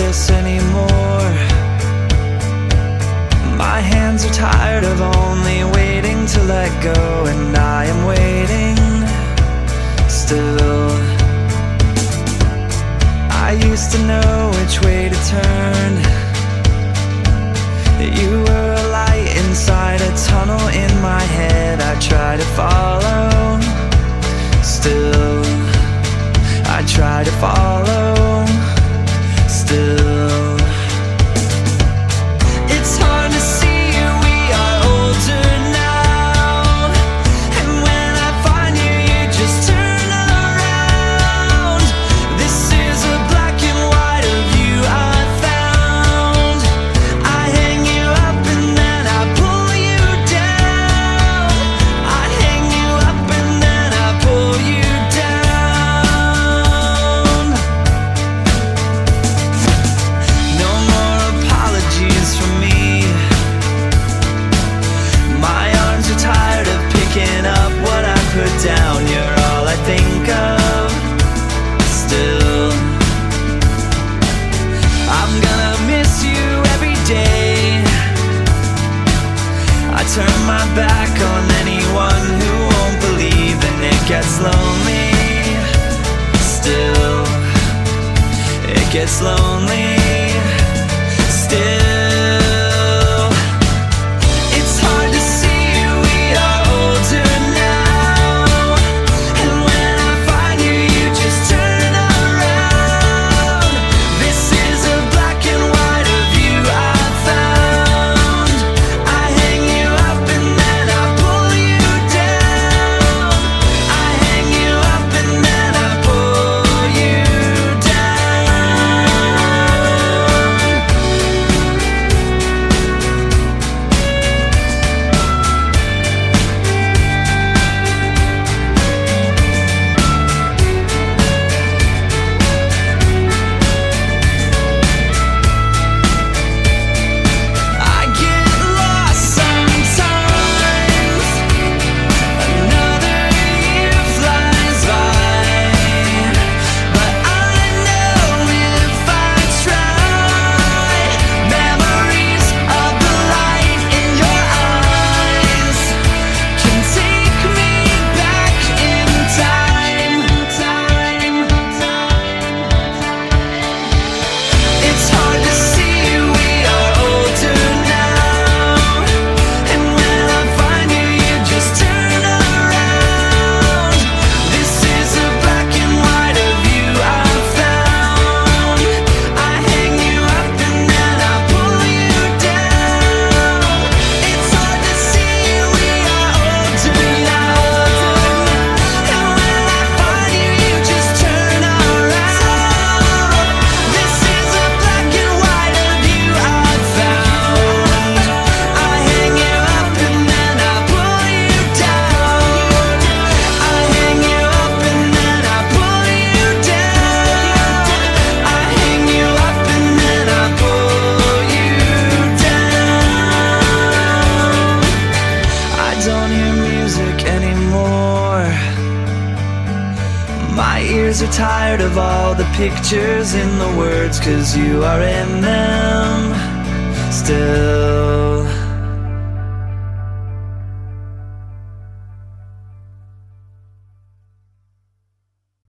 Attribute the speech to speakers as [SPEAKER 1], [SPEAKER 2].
[SPEAKER 1] this anymore. My hands are tired of only waiting to let go, and I am waiting still. I used to know which way to turn. You were a light inside a tunnel in my head. I try to follow still. I try to follow still. It's hard to see we are older now, and when I find you, you just turn around. This is a black and white of you I found. I hang you up and then I pull you down. I hang you up and then I pull you down. No more apologies from me. My arms are tired of picking up what I put down. You're all I think of still. I'm gonna miss you every day. I turn my back on anyone who won't believe, and it gets lonely still. It gets lonely still. It's hard to see we are older now, and when I find you, you just turn around. This is a black and white of you I found. I hang you up and then I pull you down. I hang you up and then I pull you down. I get lost sometimes. Another year flies by, but I know if I try, memories of the light in your eyes can take me back in time. It's hard to see we are older now, and when I find you, you just turn around. This is a black and white of you I found. I hang you up and then I pull you down. It's hard to see we are older now, and when I find you, you just turn around. This is a black and white of you I found. I hang you up and then I pull you down. I hang you up and then I pull you down. I hang you up and then I pull you down. I don't hear music anymore. My ears are tired of all the pictures in the words, 'cause you are in them still.